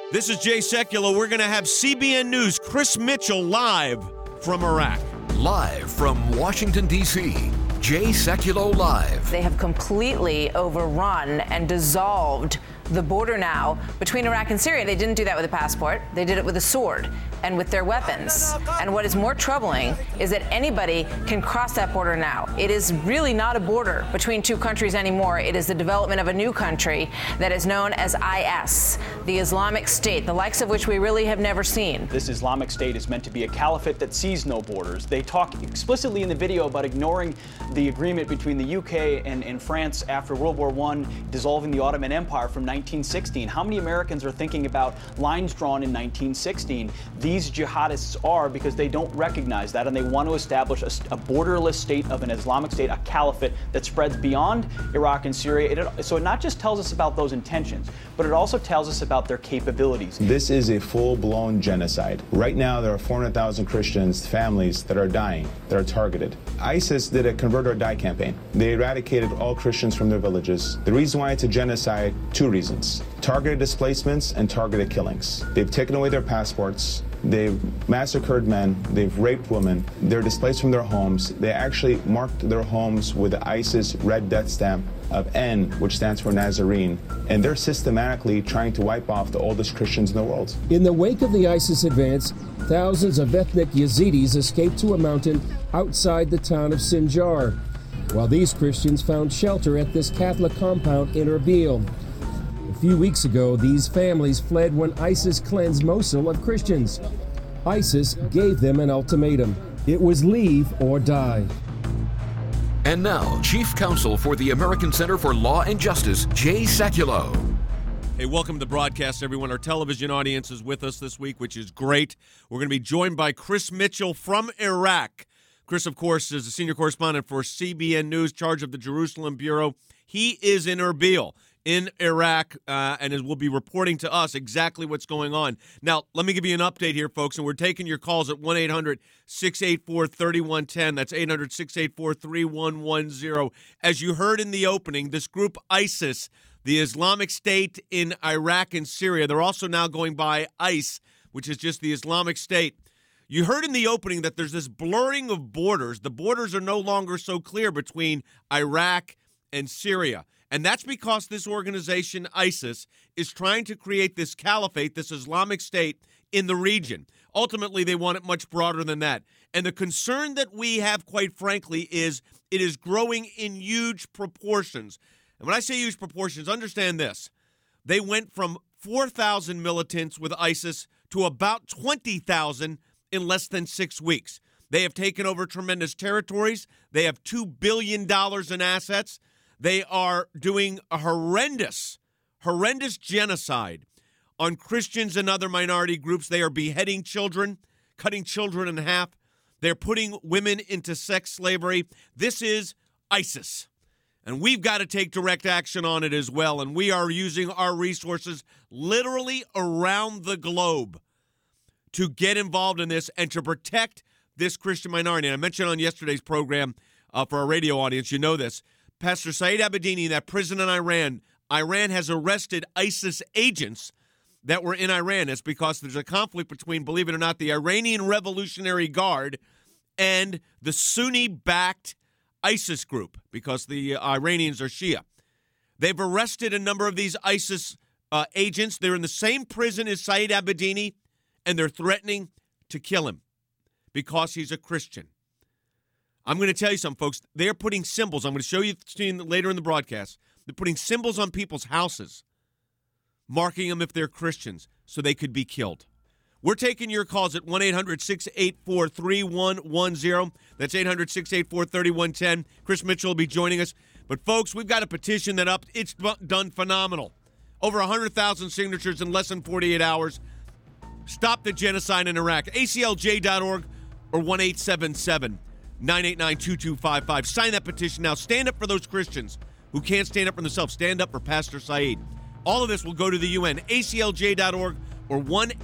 This is Jay Sekulow. We're going to have CBN News' Chris Mitchell live from Iraq. Live from Washington, D.C., Jay Sekulow Live. They have completely overrun and dissolved the border now between Iraq and Syria. They didn't do that with a passport. They did it with a sword and with their weapons. And what is more troubling is that anybody can cross that border now. It is really not a border between two countries anymore. It is the development of a new country that is known as IS, the Islamic State, the likes of which we really have never seen. This Islamic State is meant to be a caliphate that sees no borders. They talk explicitly in the video about ignoring the agreement between the UK and France after World War I, dissolving the Ottoman Empire from 1916. How many Americans are thinking about lines drawn in 1916? These jihadists are, because they don't recognize that, and they want to establish a borderless state of an Islamic State, a caliphate that spreads beyond Iraq and Syria. So it not just tells us about those intentions, but it also tells us about their capabilities. This is a full-blown genocide. Right now, there are 400,000 Christians, families that are dying, that are targeted. ISIS did a convert or die campaign. They eradicated all Christians from their villages. The reason why it's a genocide, two reasons: targeted displacements and targeted killings. They've taken away their passports. They've massacred men. They've raped women. They're displaced from their homes. They actually marked their homes with the ISIS red death stamp of N, which stands for Nazarene. And they're systematically trying to wipe off the oldest Christians in the world. In the wake of the ISIS advance, thousands of ethnic Yazidis escaped to a mountain outside the town of Sinjar, while these Christians found shelter at this Catholic compound in Erbil. A few weeks ago, these families fled when ISIS cleansed Mosul of Christians. ISIS gave them an ultimatum. It was leave or die. And now, Chief Counsel for the American Center for Law and Justice, Jay Sekulow. Hey, welcome to the broadcast, everyone. Our television audience is with us this week, which is great. We're going to be joined by Chris Mitchell from Iraq. Chris, of course, is a senior correspondent for CBN News, charge of the Jerusalem Bureau. He is in Erbil in Iraq, and will be reporting to us exactly what's going on. Now, let me give you an update here, folks, and we're taking your calls at 1-800-684-3110. That's 800-684-3110. As you heard in the opening, this group ISIS, the Islamic State in Iraq and Syria, they're also now going by ICE, which is just the Islamic State. You heard in the opening that there's this blurring of borders. The borders are no longer so clear between Iraq and Syria. And that's because this organization, ISIS, is trying to create this caliphate, this Islamic State, in the region. Ultimately, they want it much broader than that. And the concern that we have, quite frankly, is it is growing in huge proportions. And when I say huge proportions, understand this. They went from 4,000 militants with ISIS to about 20,000 in less than 6 weeks. They have taken over tremendous territories. They have $2 billion in assets. They are doing a horrendous genocide on Christians and other minority groups. They are beheading children, cutting children in half. They're putting women into sex slavery. This is ISIS. And we've got to take direct action on it as well. And we are using our resources literally around the globe to get involved in this and to protect this Christian minority. And I mentioned on yesterday's program for our radio audience, you know this, Pastor Saeed Abedini, that prison in Iran has arrested ISIS agents that were in Iran. It's because there's a conflict between, believe it or not, the Iranian Revolutionary Guard and the Sunni-backed ISIS group, because the Iranians are Shia. They've arrested a number of these ISIS agents. They're in the same prison as Saeed Abedini, and they're threatening to kill him because he's a Christian. I'm going to tell you something, folks. They're putting symbols. I'm going to show you later in the broadcast. They're putting symbols on people's houses, marking them if they're Christians, so they could be killed. We're taking your calls at 1-800-684-3110. That's 800-684-3110. Chris Mitchell will be joining us. But, folks, we've got a petition that up. It's done phenomenal. Over 100,000 signatures in less than 48 hours. Stop the genocide in Iraq. ACLJ.org or 1-877-989-2255. Sign that petition now. Stand up for those Christians who can't stand up for themselves. Stand up for Pastor Saeed. All of this will go to the UN. ACLJ.org or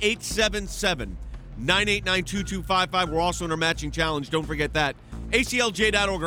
1-877-989-2255. We're also in our matching challenge. Don't forget that. ACLJ.org or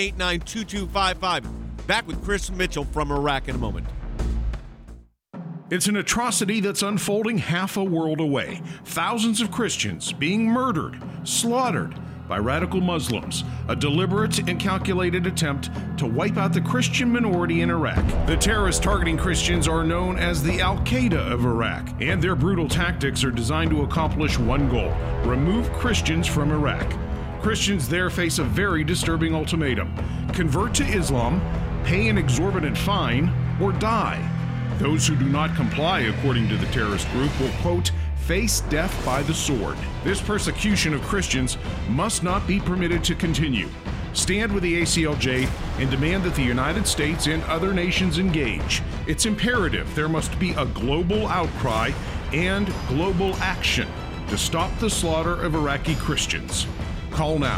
877-989-2255. Back with Chris Mitchell from Iraq in a moment. It's an atrocity that's unfolding half a world away. Thousands of Christians being murdered, slaughtered by radical Muslims. A deliberate and calculated attempt to wipe out the Christian minority in Iraq. The terrorists targeting Christians are known as the Al-Qaeda of Iraq, and their brutal tactics are designed to accomplish one goal: remove Christians from Iraq. Christians there face a very disturbing ultimatum: convert to Islam, pay an exorbitant fine, or die. Those who do not comply, according to the terrorist group, will, quote, face death by the sword. This persecution of Christians must not be permitted to continue. Stand with the ACLJ and demand that the United States and other nations engage. It's imperative there must be a global outcry and global action to stop the slaughter of Iraqi Christians. Call now,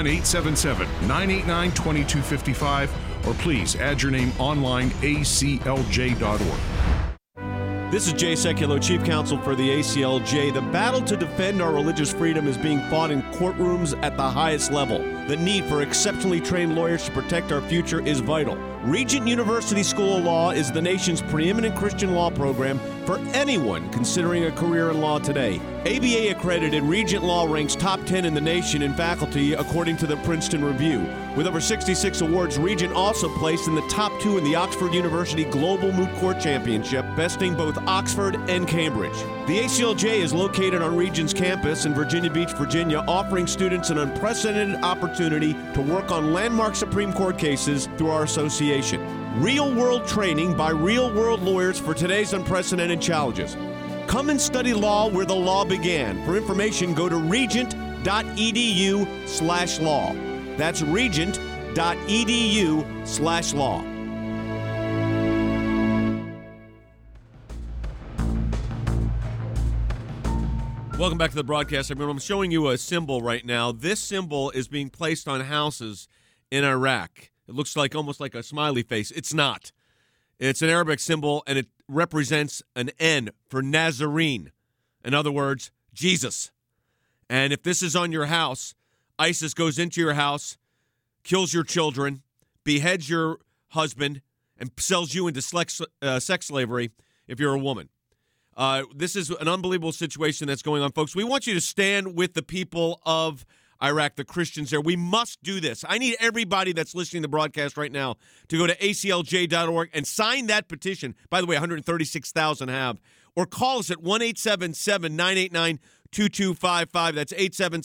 1-877-989-2255, or please add your name online, aclj.org. This is Jay Sekulow, Chief Counsel for the ACLJ. The battle to defend our religious freedom is being fought in courtrooms at the highest level. The need for exceptionally trained lawyers to protect our future is vital. Regent University School of Law is the nation's preeminent Christian law program for anyone considering a career in law today. ABA accredited, Regent Law ranks top 10 in the nation in faculty according to the Princeton Review. With over 66 awards, Regent also placed in the top 2 in the Oxford University Global Moot Court Championship, besting both Oxford and Cambridge. The ACLJ is located on Regent's campus in Virginia Beach, Virginia, offering students an unprecedented opportunity to work on landmark Supreme Court cases through our association. Real-world training by real-world lawyers for today's unprecedented challenges. Come and study law where the law began. For information, go to regent.edu/law. That's regent.edu/law. Welcome back to the broadcast, everyone. I'm showing you a symbol right now. This symbol is being placed on houses in Iraq. It looks like almost like a smiley face. It's not. It's an Arabic symbol, and it represents an N for Nazarene. In other words, Jesus. And if this is on your house, ISIS goes into your house, kills your children, beheads your husband, and sells you into sex slavery if you're a woman. This is an unbelievable situation that's going on, folks. We want you to stand with the people of Iraq, the Christians there. We must do this. I need everybody that's listening to the broadcast right now to go to aclj.org and sign that petition. By the way, 136,000 have. Or call us at 1-877-989-2255. That's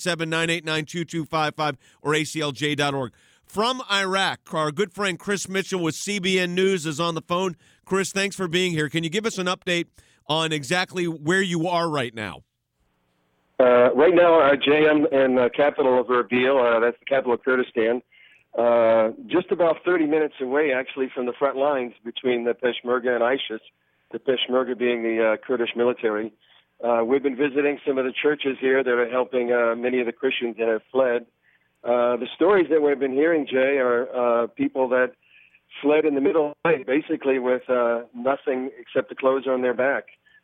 877-989-2255 or aclj.org. From Iraq, our good friend Chris Mitchell with CBN News is on the phone. Chris, thanks for being here. Can you give us an update on exactly where you are right now? Right now, Jay, I'm in the capital of Erbil. That's the capital of Kurdistan. Just about 30 minutes away, actually, from the front lines between the Peshmerga and ISIS, the Peshmerga being the Kurdish military. We've been visiting some of the churches here that are helping many of the Christians that have fled. The stories that we've been hearing, Jay, are people that fled in the middle of the night, basically with nothing except the clothes on their back.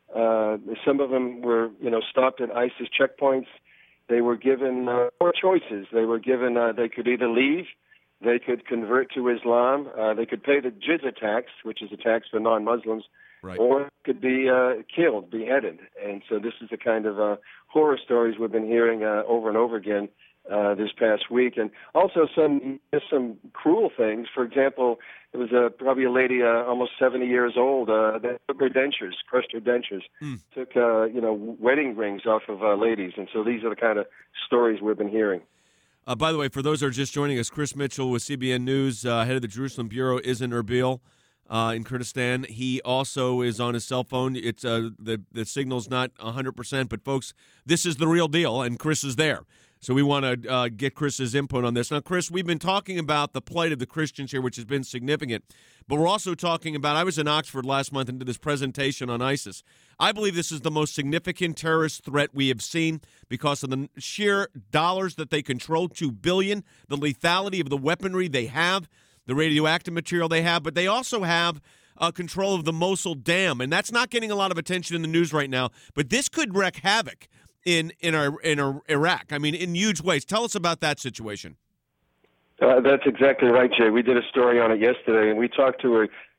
Some of them were, stopped at ISIS checkpoints. They were given four choices. They were given they could either leave, they could convert to Islam, they could pay the jizya tax, which is a tax for non-Muslims, right, or could be killed, beheaded. And so this is the kind of horror stories we've been hearing over and over again this past week, and also some cruel things. For example, it was probably a lady almost 70 years old that took her dentures, crushed her dentures, took wedding rings off of ladies, and so these are the kind of stories we've been hearing. By the way, for those who are just joining us, Chris Mitchell with CBN News, head of the Jerusalem Bureau, is in Erbil in Kurdistan. He also is on his cell phone. It's the signal's not 100%, but folks, this is the real deal, and Chris is there. So we want to get Chris's input on this. Now, Chris, we've been talking about the plight of the Christians here, which has been significant. But we're also talking about, I was in Oxford last month and did this presentation on ISIS. I believe this is the most significant terrorist threat we have seen because of the sheer dollars that they control, $2 billion, the lethality of the weaponry they have, the radioactive material they have, but they also have control of the Mosul Dam, and that's not getting a lot of attention in the news right now. But this could wreak havoc in Iraq. I mean, in huge ways. Tell us about that situation. That's exactly right, Jay. We did a story on it yesterday, and we talked to a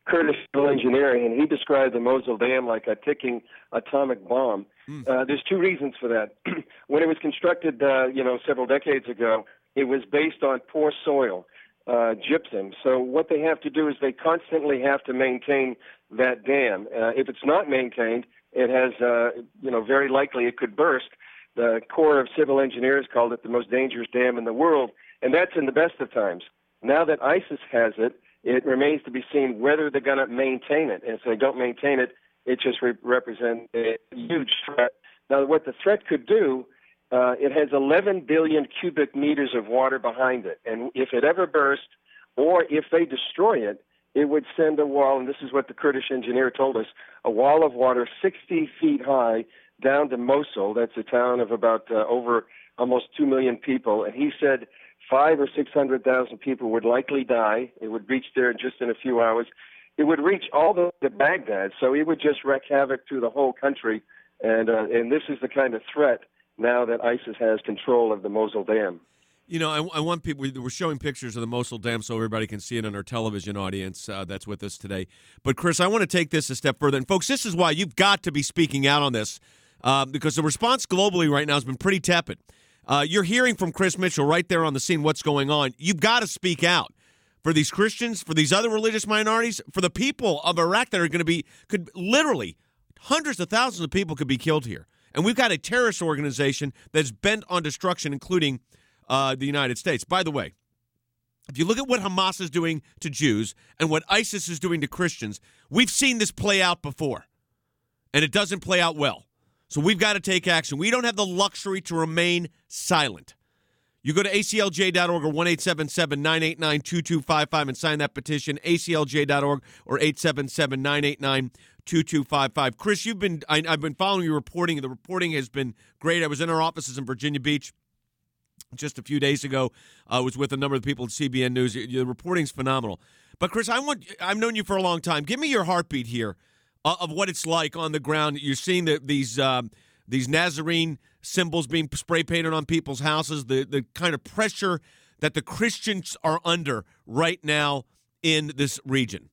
Kurdish civil engineering, and he described the Mosul Dam like a ticking atomic bomb. There's two reasons for that. When it was constructed, several decades ago, it was based on poor soil, gypsum. So what they have to do is they constantly have to maintain that dam. If it's not maintained, it has, very likely it could burst. The Corps of Civil Engineers called it the most dangerous dam in the world, and that's in the best of times. Now that ISIS has it, it remains to be seen whether they're going to maintain it. And if they don't maintain it, it just represents a huge threat. Now, what the threat could do, it has 11 billion cubic meters of water behind it. And if it ever burst, or if they destroy it, it would send a wall, and this is what the Kurdish engineer told us, a wall of water 60 feet high down to Mosul. That's a town of about over almost 2 million people. And he said 500,000 or 600,000 people would likely die. It would reach there just in a few hours. It would reach all the way to Baghdad, so it would just wreak havoc through the whole country. And this is the kind of threat now that ISIS has control of the Mosul Dam. You know, I want people, we're showing pictures of the Mosul Dam so everybody can see it on our television audience that's with us today. But, Chris, I want to take this a step further. And, folks, this is why you've got to be speaking out on this because the response globally right now has been pretty tepid. You're hearing from Chris Mitchell right there on the scene what's going on. You've got to speak out for these Christians, for these other religious minorities, for the people of Iraq that are going to could literally hundreds of thousands of people could be killed here. And we've got a terrorist organization that's bent on destruction, including the United States. By the way, if you look at what Hamas is doing to Jews and what ISIS is doing to Christians, we've seen this play out before, and it doesn't play out well. So we've got to take action. We don't have the luxury to remain silent. You go to aclj.org or 1-877-989-2255 and sign that petition, aclj.org or 877-989-2255. Chris, I've been following your reporting. The reporting has been great. I was in our offices in Virginia Beach just a few days ago. I was with a number of people at CBN News. The reporting's phenomenal. But, Chris, I've known you for a long time. Give me your heartbeat here of what it's like on the ground. You're seeing these Nazarene symbols being spray painted on people's houses, the kind of pressure that the Christians are under right now in this region.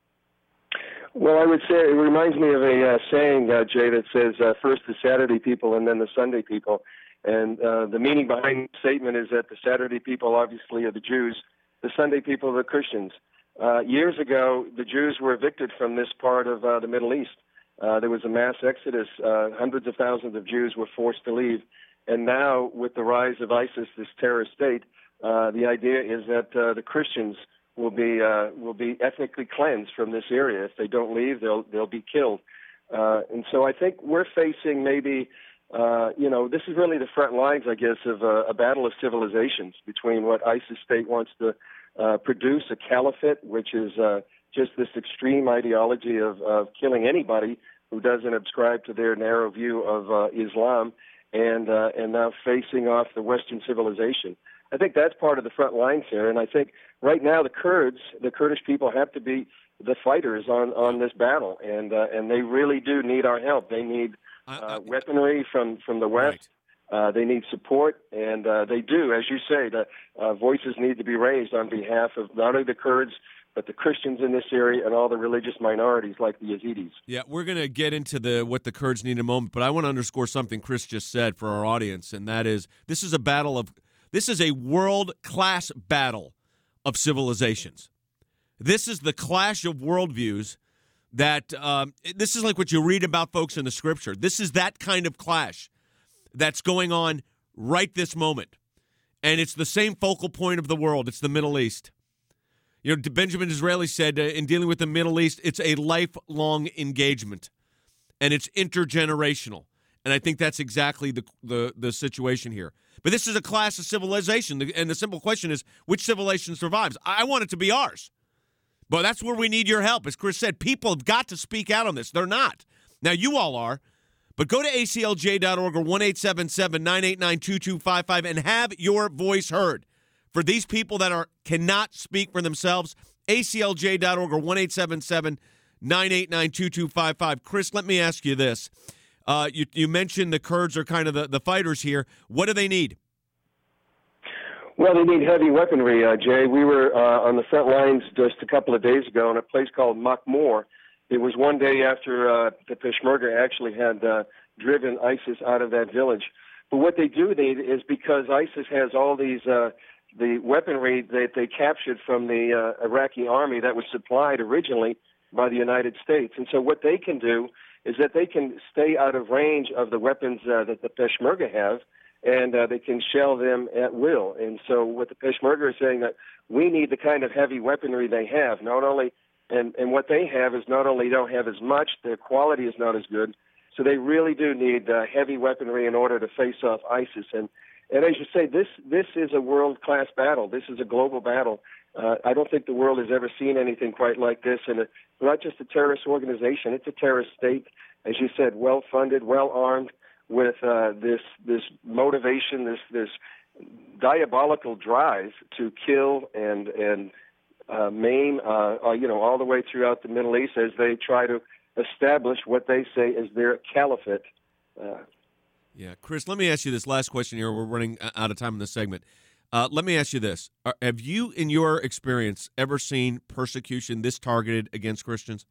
Well, I would say it reminds me of a saying, Jay, that says first the Saturday people and then the Sunday people. And the meaning behind the statement is that the Saturday people obviously are the Jews, the Sunday people are the Christians. Years ago, the Jews were evicted from this part of the Middle East. There was a mass exodus. Hundreds of thousands of Jews were forced to leave. And now, with the rise of ISIS, this terrorist state, the idea is that the Christians will be ethnically cleansed from this area. If they don't leave, they'll be killed. And so I think we're facing maybe, this is really the front lines, I guess, of a battle of civilizations between what ISIS state wants to produce, a caliphate, which is just this extreme ideology of killing anybody who doesn't subscribe to their narrow view of Islam, and now facing off the Western civilization. I think that's part of the front lines here, and I think right now the Kurdish people have to be the fighters on this battle, and they really do need our help. They need weaponry from the West. Right. They need support, and they do, as you say, the voices need to be raised on behalf of not only the Kurds, but the Christians in this area and all the religious minorities like the Yazidis. Yeah, we're going to get into what the Kurds need in a moment, but I want to underscore something Chris just said for our audience, and that is this is a world-class battle of civilizations. This is the clash of worldviews that this is like what you read about, folks, in the Scripture. This is that kind of clash that's going on right this moment, and it's the same focal point of the world. It's the Middle East. You know, Benjamin Disraeli said in dealing with the Middle East, it's a lifelong engagement, and it's intergenerational. And I think that's exactly the situation here. But this is a clash of civilization, and the simple question is, which civilization survives? I want it to be ours. But that's where we need your help. As Chris said, people have got to speak out on this. They're not. Now, you all are. But go to aclj.org or 1-877-989-2255 and have your voice heard. For these people that cannot speak for themselves, aclj.org or 1-877-989-2255. Chris, let me ask you this. You mentioned the Kurds are kind of the fighters here. What do they need? Well, they need heavy weaponry, Jay. We were on the front lines just a couple of days ago in a place called Makmur. It was one day after the Peshmerga actually had driven ISIS out of that village. But what they do need is because ISIS has all these the weaponry that they captured from the Iraqi army that was supplied originally by the United States. And so what they can do is that they can stay out of range of the weapons that the Peshmerga have, and they can shell them at will. And so what the Peshmerga is saying that we need the kind of heavy weaponry they have, not only, and what they have is not only don't have as much, their quality is not as good, so they really do need heavy weaponry in order to face off ISIS. And as you say, this is a world-class battle. This is a global battle. I don't think the world has ever seen anything quite like this. And it's not just a terrorist organization; it's a terrorist state, as you said, well-funded, well-armed, with this motivation, this diabolical drive to kill and maim, all the way throughout the Middle East as they try to establish what they say is their caliphate. Yeah, Chris, let me ask you this last question here. We're running out of time in this segment. Let me ask you this. Have you, in your experience, ever seen persecution this targeted against Christians?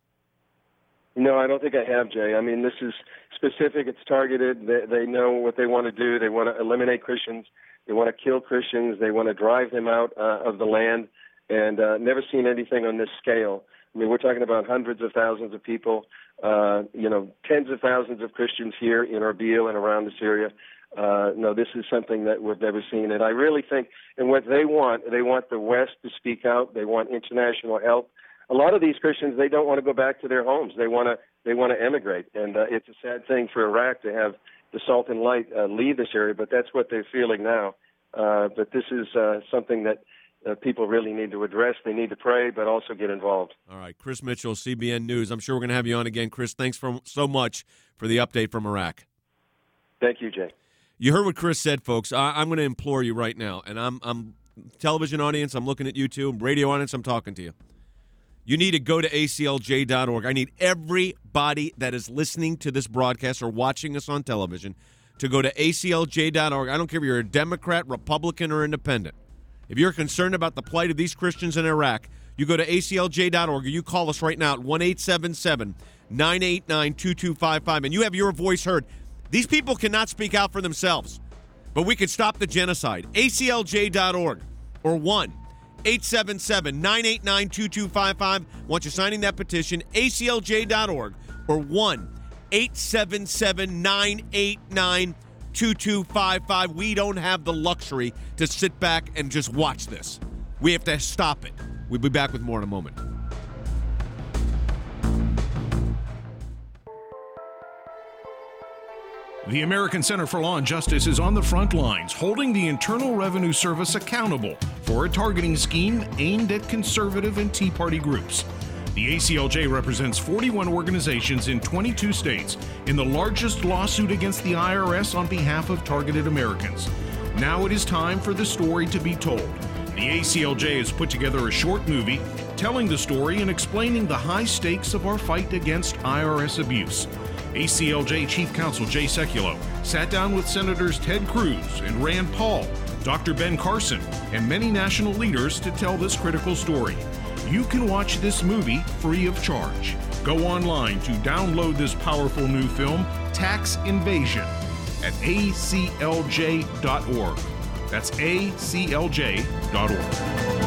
No, I don't think I have, Jay. I mean, this is specific. It's targeted. They know what they want to do. They want to eliminate Christians. They want to kill Christians. They want to drive them out of the land, and never seen anything on this scale. I mean, we're talking about hundreds of thousands of people, tens of thousands of Christians here in Erbil and around this area. No, this is something that we've never seen. And I really think, and what they want the West to speak out. They want international help. A lot of these Christians, they don't want to go back to their homes. They want to emigrate. And it's a sad thing for Iraq to have the Salt and Light leave this area, but that's what they're feeling now. But this is something that people really need to address. They need to pray, but also get involved. All right, Chris Mitchell, CBN News. I'm sure we're going to have you on again. Chris, thanks so much for the update from Iraq. Thank you, Jay. You heard what Chris said, folks. I'm going to implore you right now, and I'm television audience, I'm looking at you too, radio audience, I'm talking to you. You need to go to aclj.org. I need everybody that is listening to this broadcast or watching us on television to go to aclj.org. I don't care if you're a Democrat, Republican, or Independent. If you're concerned about the plight of these Christians in Iraq, you go to aclj.org or you call us right now at 1-877-989-2255, and you have your voice heard. These people cannot speak out for themselves, but we can stop the genocide. aclj.org or 1-877-989-2255. Want you signing that petition, aclj.org or 1-877-989-2255. We don't have the luxury to sit back and just watch this. We have to stop it. We'll be back with more in a moment. The American Center for Law and Justice is on the front lines, holding the Internal Revenue Service accountable for a targeting scheme aimed at conservative and Tea Party groups. The ACLJ represents 41 organizations in 22 states in the largest lawsuit against the IRS on behalf of targeted Americans. Now it is time for the story to be told. The ACLJ has put together a short movie telling the story and explaining the high stakes of our fight against IRS abuse. ACLJ Chief Counsel Jay Sekulow sat down with Senators Ted Cruz and Rand Paul, Dr. Ben Carson, and many national leaders to tell this critical story. You can watch this movie free of charge. Go online to download this powerful new film, Tax Invasion, at aclj.org. That's aclj.org.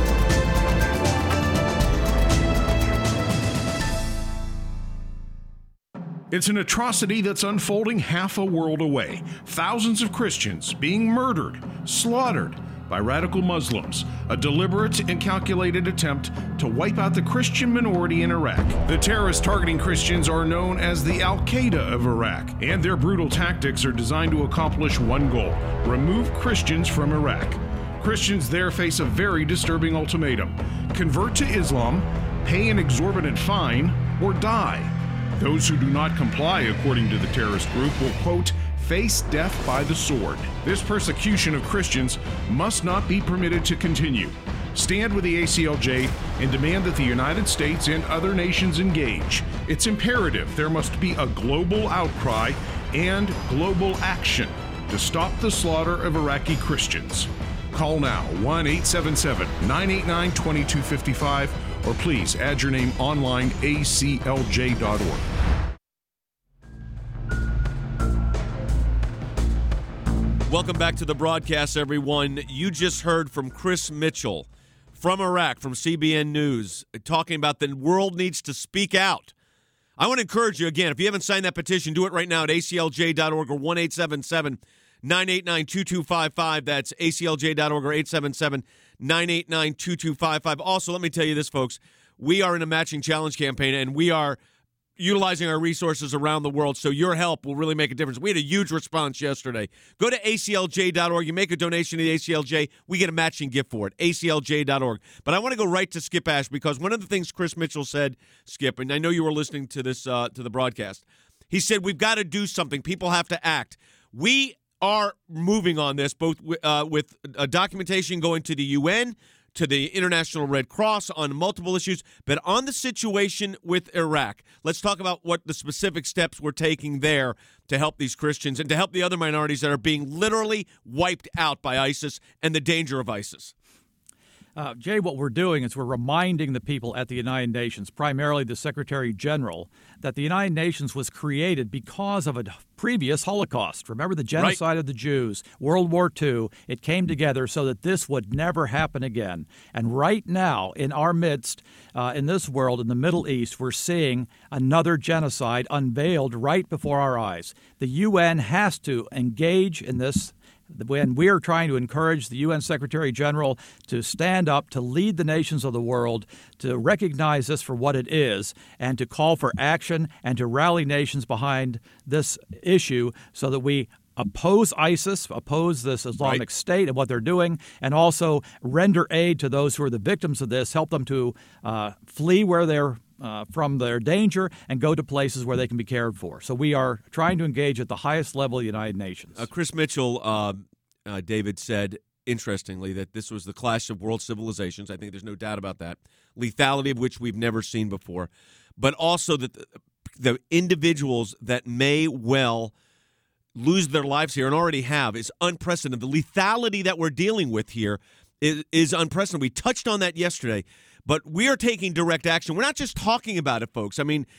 It's an atrocity that's unfolding half a world away. Thousands of Christians being murdered, slaughtered by radical Muslims. A deliberate and calculated attempt to wipe out the Christian minority in Iraq. The terrorists targeting Christians are known as the Al-Qaeda of Iraq, and their brutal tactics are designed to accomplish one goal: remove Christians from Iraq. Christians there face a very disturbing ultimatum: convert to Islam, pay an exorbitant fine, or die. Those who do not comply, according to the terrorist group, will, quote, face death by the sword. This persecution of Christians must not be permitted to continue. Stand with the ACLJ and demand that the United States and other nations engage. It's imperative there must be a global outcry and global action to stop the slaughter of Iraqi Christians. Call now 1-877-989-2255 or please add your name online aclj.org. Welcome back to the broadcast, everyone. You just heard from Chris Mitchell from Iraq, from CBN News, talking about the world needs to speak out. I want to encourage you, again, if you haven't signed that petition, do it right now at aclj.org or 1-877-989-2255. That's aclj.org or 877-989-2255. Also, let me tell you this, folks. We are in a matching challenge campaign, and we are utilizing our resources around the world, so your help will really make a difference. We had a huge response yesterday. Go to aclj.org. You make a donation to the ACLJ, we get a matching gift for it, aclj.org. But I want to go right to Skip Ash, because one of the things Chris Mitchell said, Skip, and I know you were listening to this to the broadcast, he said we've got to do something. People have to act. We are moving on this, both with documentation going to the UN, to the International Red Cross on multiple issues, but on the situation with Iraq, let's talk about what the specific steps we're taking there to help these Christians and to help the other minorities that are being literally wiped out by ISIS and the danger of ISIS. Jay, what we're doing is we're reminding the people at the United Nations, primarily the Secretary General, that the United Nations was created because of a previous Holocaust. Remember the genocide of the Jews, World War II. It came together so that this would never happen again. And right now, in our midst, in this world, in the Middle East, we're seeing another genocide unveiled right before our eyes. The UN has to engage in this. When we are trying to encourage the UN Secretary General to stand up, to lead the nations of the world, to recognize this for what it is, and to call for action and to rally nations behind this issue so that we oppose ISIS, oppose this Islamic State and what they're doing, and also render aid to those who are the victims of this, help them to flee where they're from their danger and go to places where they can be cared for. So we are trying to engage at the highest level of the United Nations. Chris Mitchell, David, said, interestingly, that this was the clash of world civilizations. I think there's no doubt about that. Lethality of which we've never seen before. But also that the individuals that may well lose their lives here and already have is unprecedented. The lethality that we're dealing with here is unprecedented. We touched on that yesterday. But we are taking direct action. We're not just talking about it, folks. I mean,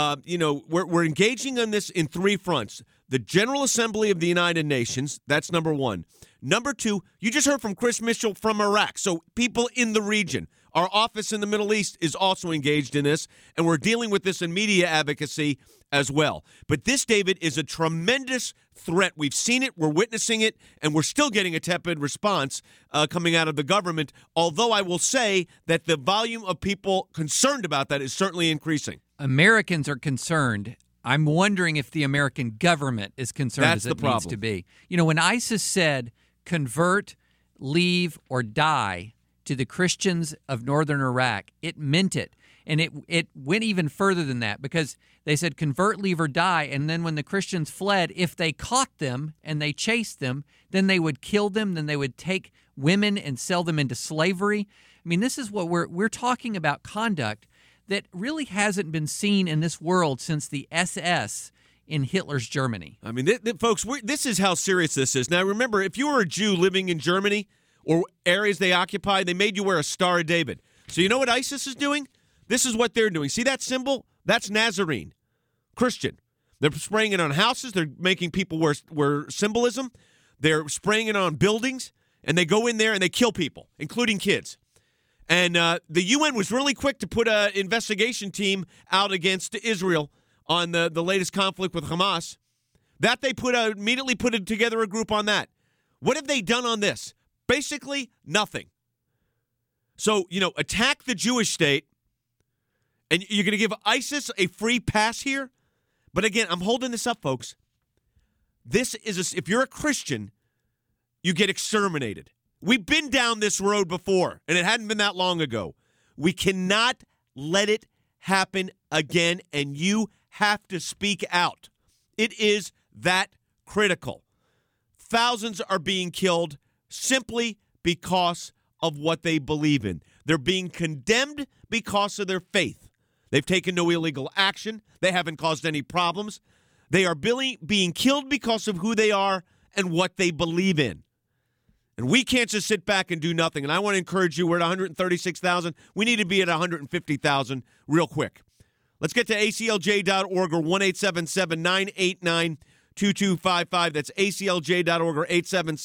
we're engaging on this in three fronts. The General Assembly of the United Nations, that's number one. Number two, you just heard from Chris Mitchell from Iraq. So people in the region. Our office in the Middle East is also engaged in this, and we're dealing with this in media advocacy as well. But this, David, is a tremendous threat. We've seen it, we're witnessing it, and we're still getting a tepid response coming out of the government, although I will say that the volume of people concerned about that is certainly increasing. Americans are concerned. I'm wondering if the American government is concerned as it needs to be. You know, when ISIS said, convert, leave, or die to the Christians of northern Iraq, it meant it. And it went even further than that, because they said convert, leave, or die. And then when the Christians fled, if they caught them and they chased them, then they would kill them. Then they would take women and sell them into slavery. I mean, this is what we're talking about, conduct that really hasn't been seen in this world since the SS in Hitler's Germany. I mean, folks, this is how serious this is. Now, remember, if you were a Jew living in Germany or areas they occupy, they made you wear a Star of David. So you know what ISIS is doing? This is what they're doing. See that symbol? That's Nazarene, Christian. They're spraying it on houses. They're making people wear symbolism. They're spraying it on buildings, and they go in there and they kill people, including kids. And the UN was really quick to put an investigation team out against Israel on the latest conflict with Hamas. That they immediately put together a group on that. What have they done on this? Basically, nothing. So, attack the Jewish state, and you're going to give ISIS a free pass here? But again, I'm holding this up, folks. This is if you're a Christian, you get exterminated. We've been down this road before, and it hadn't been that long ago. We cannot let it happen again, and you have to speak out. It is that critical. Thousands are being killed simply because of what they believe in. They're being condemned because of their faith. They've taken no illegal action. They haven't caused any problems. They are being killed because of who they are and what they believe in. And we can't just sit back and do nothing. And I want to encourage you. We're at 136,000. We need to be at 150,000 real quick. Let's get to aclj.org or 1-877-989-2255. That's aclj.org or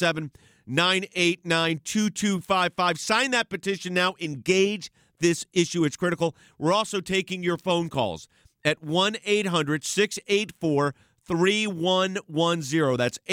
877-989-2255. Sign that petition now. Engage this issue. It's critical. We're also taking your phone calls at 1-800-684-3110. That's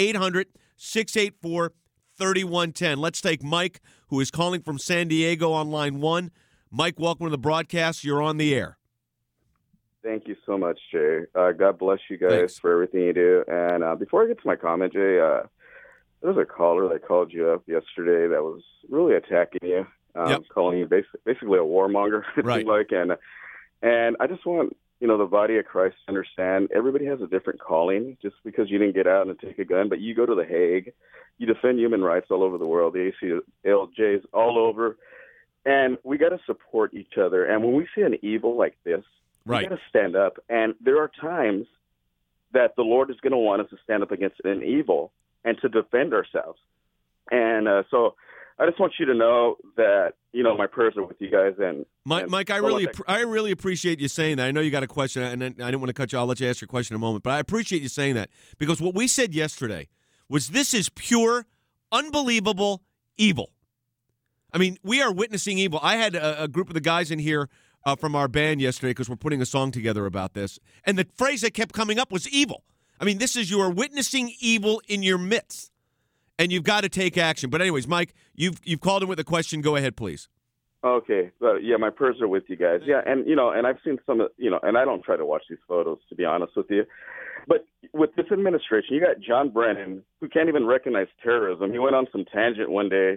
800-684-3110. Let's take Mike, who is calling from San Diego on line 1. Mike, welcome to the broadcast. You're on the air. Thank you so much, Jay. God bless you guys for everything you do. And before I get to my comment, Jay, there was a caller that called you up yesterday that was really attacking you, calling you basically a warmonger, it seemed like. And I just want, the body of Christ to understand everybody has a different calling. Just because you didn't get out and take a gun, but you go to The Hague, you defend human rights all over the world, the ACLJs all over, and we got to support each other. And when we see an evil like this, we got to stand up. And there are times that the Lord is going to want us to stand up against an evil and to defend ourselves. And so I just want you to know that, my prayers are with you guys. And Mike, I really appreciate you saying that. I know you got a question, and I didn't want to cut you. I'll let you ask your question in a moment. But I appreciate you saying that, because what we said yesterday was this is pure, unbelievable evil. I mean, we are witnessing evil. I had a group of the guys in here from our band yesterday because we're putting a song together about this. And the phrase that kept coming up was evil. I mean, this is, you are witnessing evil in your midst, and you've got to take action. But anyways, Mike, you've called in with a question. Go ahead, please. Okay. My prayers are with you guys. Yeah, and, and I've seen some, and I don't try to watch these photos, to be honest with you. But with this administration, you got John Brennan, who can't even recognize terrorism. He went on some tangent one day,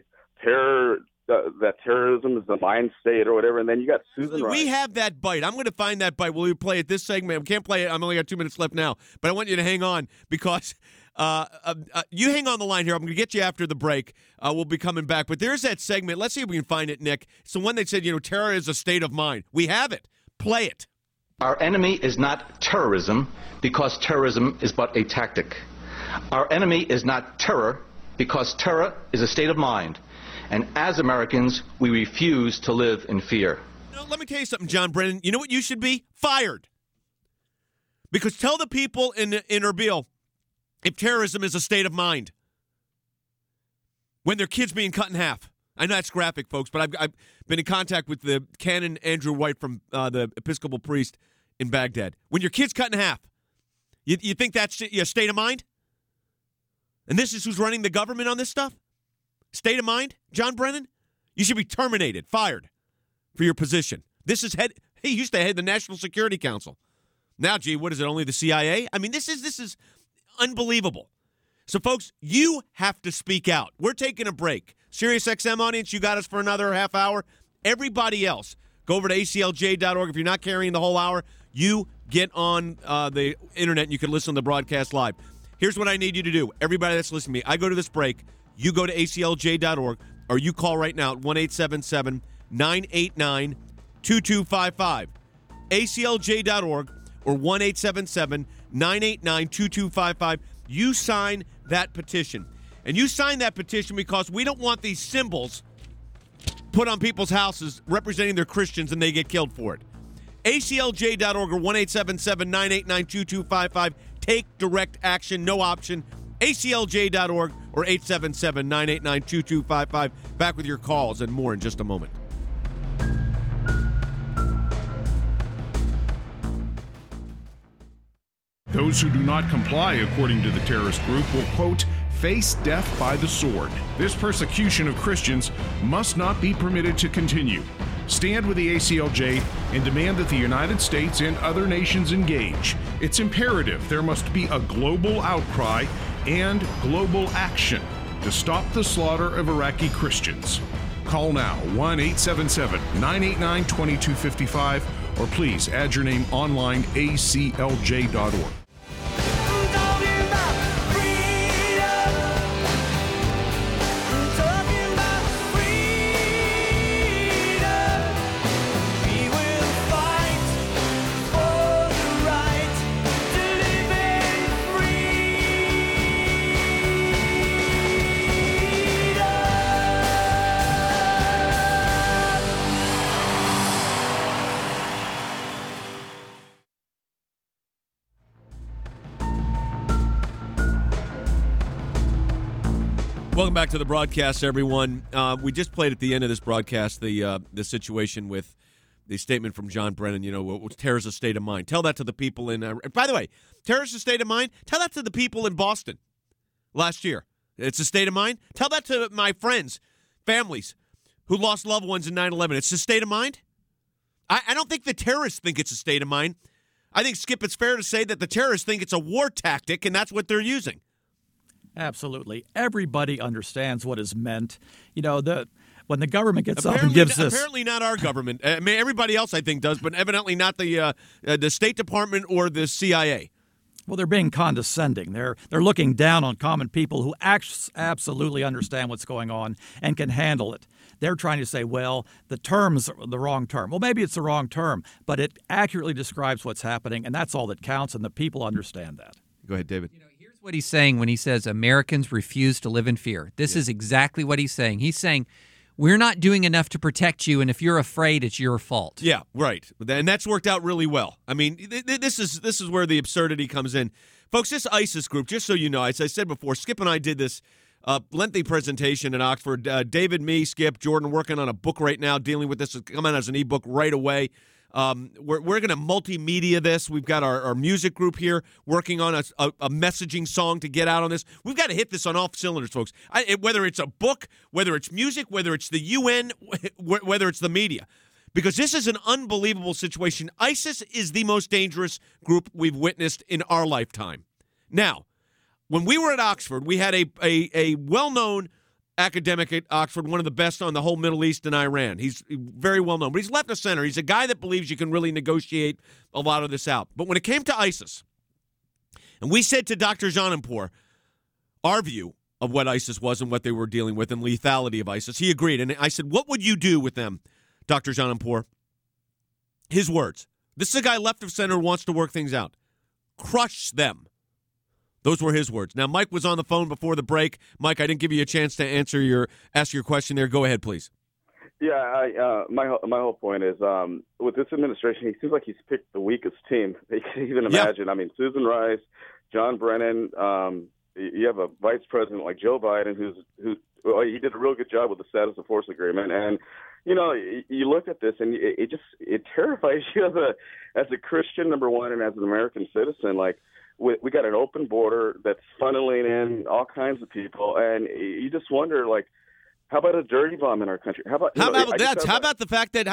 that terrorism is the mind state or whatever, and then you got Susan Rice. We have that bite. I'm going to find that bite. Will you play it this segment? We can't play it. I'm only got 2 minutes left now, but I want you to hang on, because you hang on the line here. I'm going to get you after the break. We'll be coming back, but there's that segment. Let's see if we can find it, Nick. It's the one that said, terror is a state of mind. We have it. Play it. Our enemy is not terrorism, because terrorism is but a tactic. Our enemy is not terror, because terror is a state of mind. And as Americans, we refuse to live in fear. Let me tell you something, John Brennan. You know what you should be? Fired. Because tell the people in Erbil if terrorism is a state of mind when their kids being cut in half. I know that's graphic, folks, but I've been in contact with the Canon Andrew White from the Episcopal priest in Baghdad. When your kid's cut in half, you think that's a state of mind? And this is who's running the government on this stuff? State of mind, John Brennan? You should be terminated, fired for your position. He used to head the National Security Council. Now, what is it, only the CIA? I mean, this is unbelievable. So, folks, you have to speak out. We're taking a break. Sirius XM audience, you got us for another half hour. Everybody else, go over to aclj.org. If you're not carrying the whole hour, you get on the internet and you can listen to the broadcast live. Here's what I need you to do. Everybody that's listening to me, I go to this break. You go to aclj.org, or you call right now at 1-877-989-2255. aclj.org or 1-877-989-2255. You sign that petition. And you sign that petition because we don't want these symbols put on people's houses representing their Christians and they get killed for it. aclj.org or 1-877-989-2255. Take direct action, no option. aclj.org or 877-989-2255. Back with your calls and more in just a moment. Those who do not comply, according to the terrorist group, will, quote, face death by the sword. This persecution of Christians must not be permitted to continue. Stand with the ACLJ and demand that the United States and other nations engage. It's imperative there must be a global outcry and global action to stop the slaughter of Iraqi Christians. Call now, 1-877-989-2255, or please add your name online, aclj.org. Welcome back to the broadcast, everyone. We just played at the end of this broadcast the situation with the statement from John Brennan, terror's a state of mind. Tell that to the people in by the way, terror's a state of mind. Tell that to the people in Boston last year. It's a state of mind. Tell that to my friends, families who lost loved ones in 9/11. It's a state of mind. I don't think the terrorists think it's a state of mind. I think, Skip, it's fair to say that the terrorists think it's a war tactic, and that's what they're using. Absolutely. Everybody understands what is meant. When the government gets up and gives this... Apparently not our government. I mean, everybody else, I think, does, but evidently not the State Department or the CIA. Well, they're being condescending. They're looking down on common people who absolutely understand what's going on and can handle it. They're trying to say, well, the term's the wrong term. Well, maybe it's the wrong term, but it accurately describes what's happening, and that's all that counts, and the people understand that. Go ahead, David. Here's what he's saying when he says Americans refuse to live in fear. This is exactly what he's saying. He's saying, we're not doing enough to protect you, and if you're afraid, it's your fault. Yeah, right. And that's worked out really well. I mean, this is where the absurdity comes in. Folks, this ISIS group, just so you know, as I said before, Skip and I did this lengthy presentation in Oxford. David, me, Skip, Jordan, working on a book right now dealing with this. It's coming out as an ebook right away. We're going to multimedia this. We've got our music group here working on a messaging song to get out on this. We've got to hit this on all cylinders, folks. Whether it's a book, whether it's music, whether it's the UN, whether it's the media. Because this is an unbelievable situation. ISIS is the most dangerous group we've witnessed in our lifetime. Now, when we were at Oxford, we had a well-known academic at Oxford, one of the best on the whole Middle East and Iran. He's very well known, but he's left of center. He's a guy that believes you can really negotiate a lot of this out. But when it came to ISIS, and we said to Dr. Jananpour our view of what ISIS was and what they were dealing with and lethality of ISIS, he agreed. And I said, what would you do with them, Dr. Jananpour? His words. This is a guy left of center who wants to work things out. Crush them. Those were his words. Now, Mike was on the phone before the break. Mike, I didn't give you a chance to ask your question there. Go ahead, please. Yeah, my whole point is with this administration, he seems like he's picked the weakest team they can even imagine. I mean, Susan Rice, John Brennan. You have a vice president like Joe Biden, he did a real good job with the status of force agreement. And you look at this, and it terrifies you as a Christian, number one, and as an American citizen. Like, we got an open border that's funneling in all kinds of people, and you just wonder, like, how about a dirty bomb in our country? How about the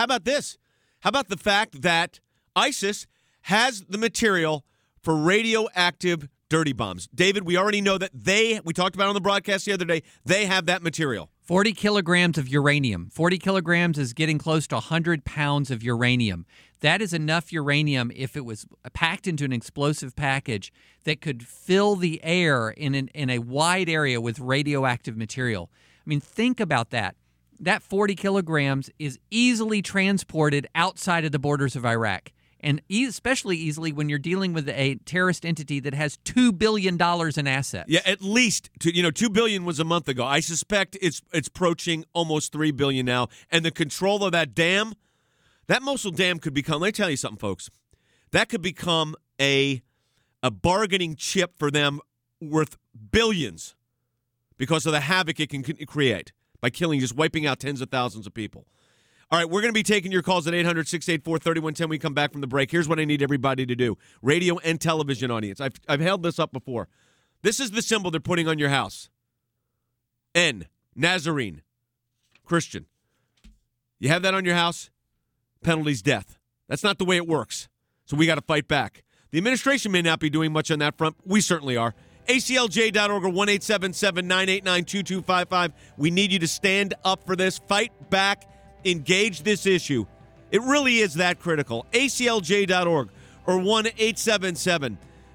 fact that ISIS has the material for radioactive dirty bombs? David, we already know that we talked about it on the broadcast the other day, they have that material. 40 kilograms of uranium. 40 kilograms is getting close to 100 pounds of uranium. That is enough uranium, if it was packed into an explosive package, that could fill the air in a wide area with radioactive material. I mean, think about that. That 40 kilograms is easily transported outside of the borders of Iraq, and especially easily when you're dealing with a terrorist entity that has $2 billion in assets. Yeah, at least. $2 billion was a month ago. I suspect it's approaching almost $3 billion now, and the control of that dam, that Mosul dam could become, let me tell you something, folks, that could become a bargaining chip for them worth billions because of the havoc it can create by just wiping out tens of thousands of people. All right, we're going to be taking your calls at 800-684-3110 when we come back from the break. Here's what I need everybody to do. Radio and television audience. I've held this up before. This is the symbol they're putting on your house. N, Nazarene, Christian. You have that on your house, penalty's death. That's not the way it works. So we got to fight back. The administration may not be doing much on that front. We certainly are. ACLJ.org or 1-877-989-2255. We need you to stand up for this. Fight back. Engage this issue. It really is that critical. ACLJ.org or 1-877-989-2255.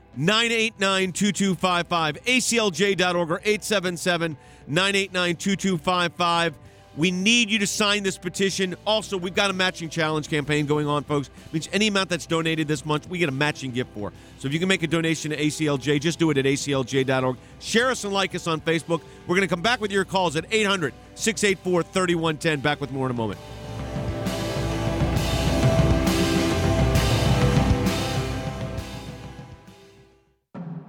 ACLJ.org or 877-989-2255. We need you to sign this petition. Also, we've got a matching challenge campaign going on, folks. It means any amount that's donated this month, we get a matching gift for. So if you can make a donation to ACLJ, just do it at ACLJ.org. Share us and like us on Facebook. We're going to come back with your calls at 800-684-3110. Back with more in a moment.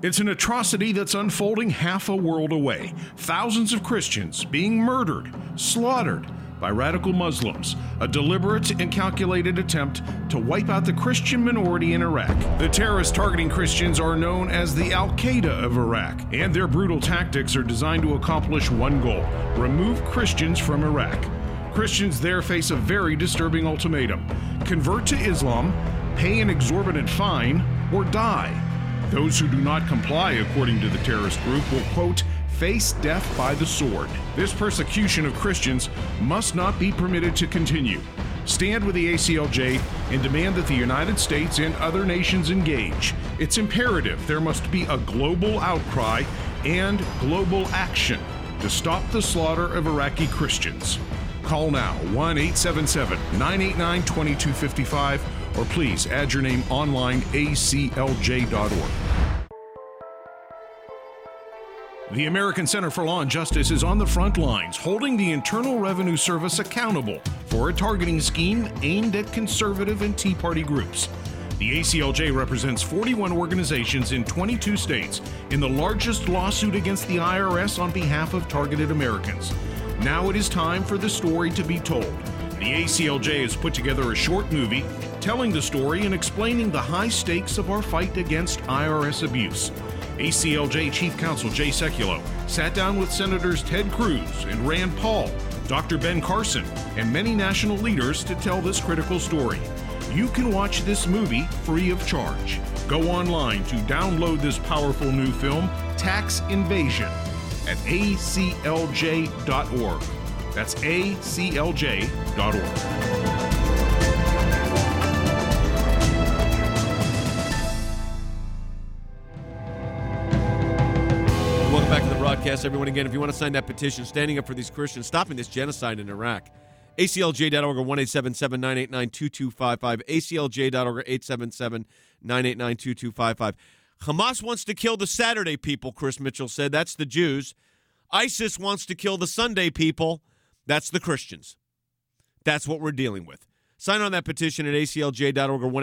It's an atrocity that's unfolding half a world away. Thousands of Christians being murdered, slaughtered by radical Muslims, a deliberate and calculated attempt to wipe out the Christian minority in Iraq. The terrorists targeting Christians are known as the Al-Qaeda of Iraq, and their brutal tactics are designed to accomplish one goal: remove Christians from Iraq. Christians there face a very disturbing ultimatum: convert to Islam, pay an exorbitant fine, or die. Those who do not comply, according to the terrorist group, will, quote, face death by the sword. This persecution of Christians must not be permitted to continue. Stand with the ACLJ and demand that the United States and other nations engage. It's imperative there must be a global outcry and global action to stop the slaughter of Iraqi Christians. Call now, 1-877-989-2255, or please add your name online, aclj.org. The American Center for Law and Justice is on the front lines, holding the Internal Revenue Service accountable for a targeting scheme aimed at conservative and Tea Party groups. The ACLJ represents 41 organizations in 22 states in the largest lawsuit against the IRS on behalf of targeted Americans. Now it is time for the story to be told. The ACLJ has put together a short movie telling the story and explaining the high stakes of our fight against IRS abuse. ACLJ Chief Counsel Jay Sekulow sat down with Senators Ted Cruz and Rand Paul, Dr. Ben Carson, and many national leaders to tell this critical story. You can watch this movie free of charge. Go online to download this powerful new film, Tax Invasion, at aclj.org. That's aclj.org. Welcome back to the broadcast, everyone. Again, if you want to sign that petition, standing up for these Christians, stopping this genocide in Iraq, aclj.org or 1-877-989-2255, aclj.org or 877-989-2255. Hamas wants to kill the Saturday people, Chris Mitchell said. That's the Jews. ISIS wants to kill the Sunday people. That's the Christians. That's what we're dealing with. Sign on that petition at aclj.org or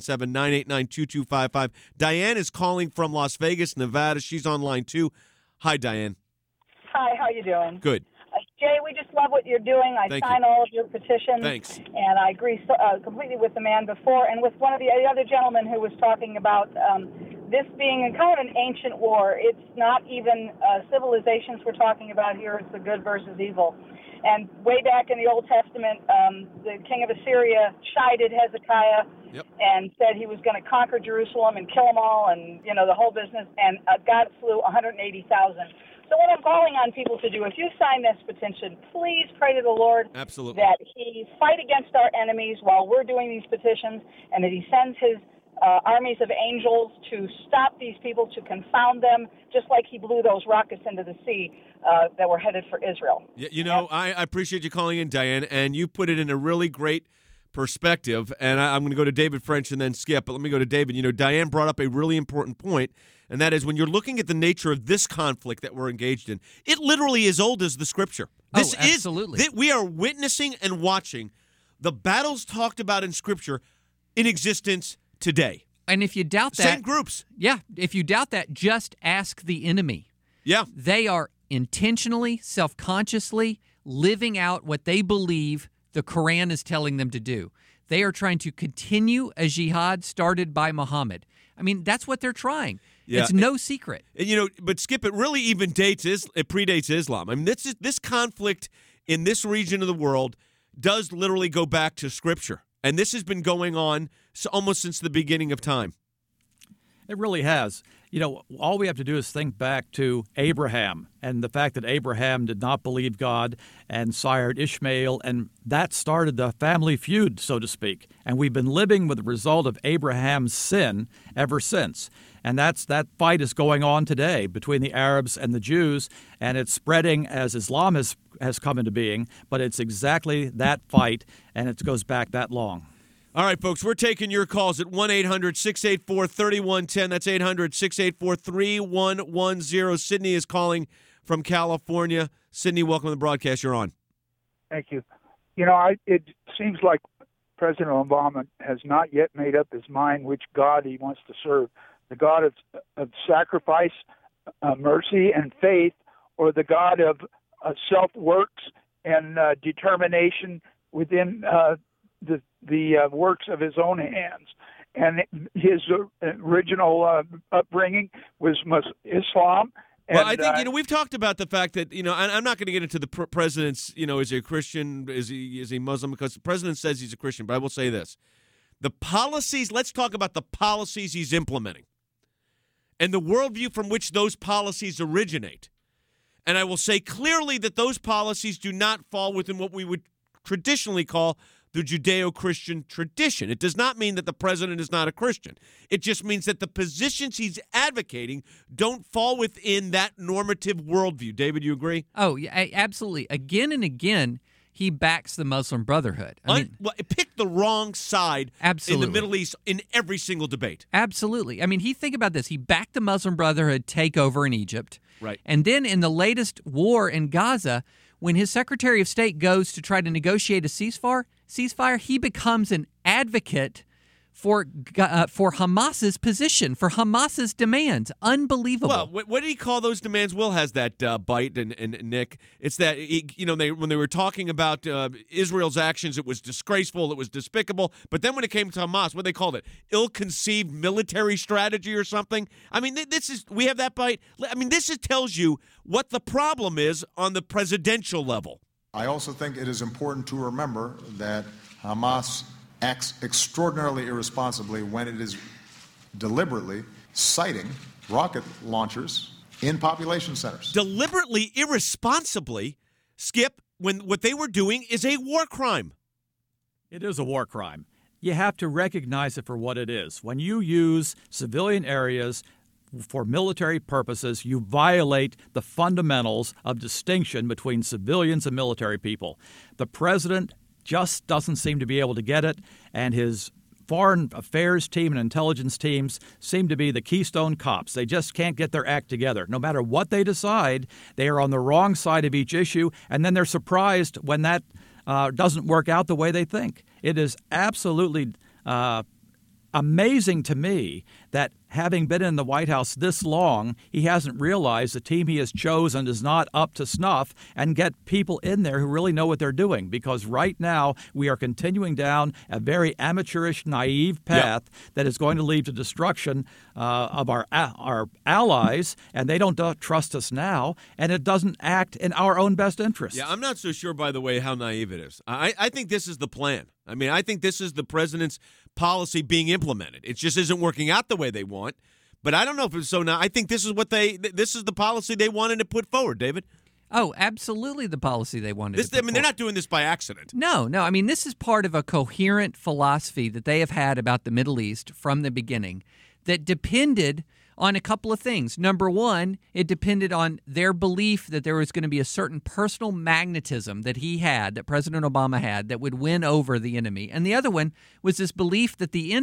1-877-989-2255. Diane is calling from Las Vegas, Nevada. She's on line 2. Hi, Diane. Hi, how you doing? Good. Jay, we just love what you're doing. I sign all of your petitions. Thanks. And I agree completely with the man before and with one of the other gentlemen who was talking about this being kind of an ancient war. It's not even civilizations we're talking about here. It's the good versus evil. And way back in the Old Testament, the king of Assyria chided Hezekiah and said he was going to conquer Jerusalem and kill them all and, you know, the whole business. And God slew 180,000. So what I'm calling on people to do, if you sign this petition, please pray to the Lord that he fight against our enemies while we're doing these petitions and that he sends his armies of angels to stop these people, to confound them, just like he blew those rockets into the sea that were headed for Israel. Yeah, you know, I appreciate you calling in, Diane, and you put it in a really great perspective. And I'm going to go to David French and then Skip, but let me go to David. You know, Diane brought up a really important point, and that is when you're looking at the nature of this conflict that we're engaged in, it literally is old as the Scripture. This absolutely. We are witnessing and watching the battles talked about in Scripture in existence today. And if you doubt that... Same groups. Yeah. If you doubt that, just ask the enemy. Yeah. They are intentionally, self-consciously living out what they believe the Quran is telling them to do. They are trying to continue a jihad started by Muhammad. I mean, that's what they're trying. Yeah. It's no secret. And, you know, but Skip, it really even predates Islam. I mean, this conflict in this region of the world does literally go back to Scripture. And this has been going on almost since the beginning of time. It really has. You know, all we have to do is think back to Abraham and the fact that Abraham did not believe God and sired Ishmael, and that started the family feud, so to speak. And we've been living with the result of Abraham's sin ever since. And that fight is going on today between the Arabs and the Jews, and it's spreading as Islam has come into being, but it's exactly that fight, and it goes back that long. All right, folks, we're taking your calls at 1-800-684-3110. That's 800-684-3110. Sydney is calling from California. Sydney, welcome to the broadcast. You're on. Thank you. You know, it seems like President Obama has not yet made up his mind which God he wants to serve. the God of sacrifice, mercy, and faith, or the God of self-works and determination within the works of his own hands. And his original upbringing was Islam. Well, I think, we've talked about the fact that, I'm not going to get into the president's, is he a Christian, is he Muslim, because the president says he's a Christian, but I will say this. The policies, let's talk about the policies he's implementing and the worldview from which those policies originate. And I will say clearly that those policies do not fall within what we would traditionally call the Judeo-Christian tradition. It does not mean that the president is not a Christian. It just means that the positions he's advocating don't fall within that normative worldview. David, you agree? Oh, yeah, absolutely. Again and again, he backs the Muslim Brotherhood. It picked the wrong side absolutely. In the Middle East in every single debate. Absolutely. I mean, think about this. He backed the Muslim Brotherhood takeover in Egypt. Right. And then in the latest war in Gaza, when his Secretary of State goes to try to negotiate a ceasefire, he becomes an advocate for Hamas's position, for Hamas's demands. Unbelievable. Well, what did he call those demands? Will has that bite, and Nick. It's that, when they were talking about Israel's actions, it was disgraceful, it was despicable. But then when it came to Hamas, what they called it? Ill-conceived military strategy or something? I mean, we have that bite. I mean, this tells you what the problem is on the presidential level. I also think it is important to remember that Hamas acts extraordinarily irresponsibly when it is deliberately siting rocket launchers in population centers. Deliberately, irresponsibly, Skip, when what they were doing is a war crime. It is a war crime. You have to recognize it for what it is. When you use civilian areas for military purposes, you violate the fundamentals of distinction between civilians and military people. The president just doesn't seem to be able to get it, and his foreign affairs team and intelligence teams seem to be the Keystone Cops. They just can't get their act together. No matter what they decide, they are on the wrong side of each issue, and then they're surprised when that doesn't work out the way they think. It is absolutely amazing to me that having been in the White House this long, he hasn't realized the team he has chosen is not up to snuff, and get people in there who really know what they're doing. Because right now we are continuing down a very amateurish, naive path that is going to lead to destruction of our allies, and they don't trust us now, and it doesn't act in our own best interest. Yeah, I'm not so sure, by the way, how naive it is. I think this is the plan. I mean, I think this is the president's policy being implemented. It just isn't working out the way they want. But I don't know if it's so now. I think this is the policy they wanted to put forward, David. Oh, absolutely the policy they wanted to put forward. They're not doing this by accident. No. I mean, this is part of a coherent philosophy that they have had about the Middle East from the beginning that depended on a couple of things. Number one, it depended on their belief that there was going to be a certain personal magnetism that President Obama had, that would win over the enemy. And the other one was this belief that the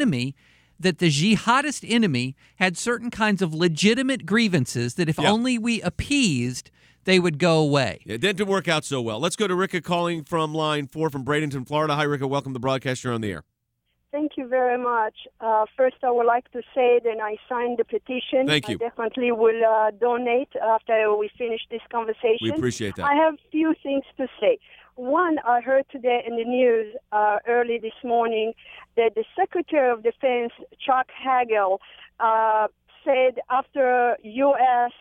jihadist enemy had certain kinds of legitimate grievances that if only we appeased, they would go away. It didn't work out so well. Let's go to Ricka calling from line 4 from Bradenton, Florida. Hi, Ricka. Welcome to the broadcast. You're on the air. Thank you very much. First, I would like to say that I signed the petition. Thank you. I definitely will donate after we finish this conversation. We appreciate that. I have a few things to say. One, I heard today in the news early this morning that the Secretary of Defense, Chuck Hagel, said after U.S.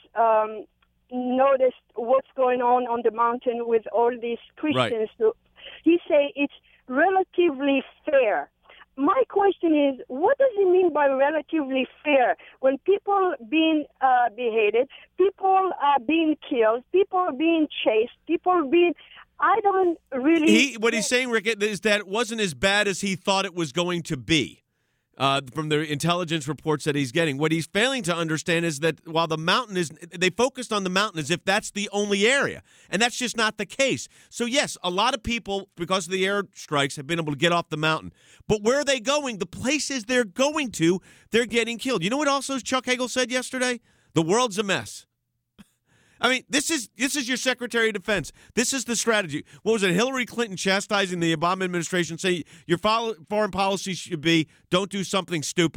Noticed what's going on the mountain with all these Christians, he said it's relatively fair. My question is, what does it mean by relatively fair? When people are being beheaded, people are being killed, people are being chased, people are being... I don't really... What he's saying, Rick, is that it wasn't as bad as he thought it was going to be from the intelligence reports that he's getting. What he's failing to understand is that while the mountain is... They focused on the mountain as if that's the only area, and that's just not the case. So, yes, a lot of people, because of the airstrikes, have been able to get off the mountain. But where are they going? The places they're going to, they're getting killed. You know what also Chuck Hagel said yesterday? The world's a mess. I mean, this is your Secretary of Defense. This is the strategy. What was it? Hillary Clinton chastising the Obama administration, saying your foreign policy should be don't do something stupid.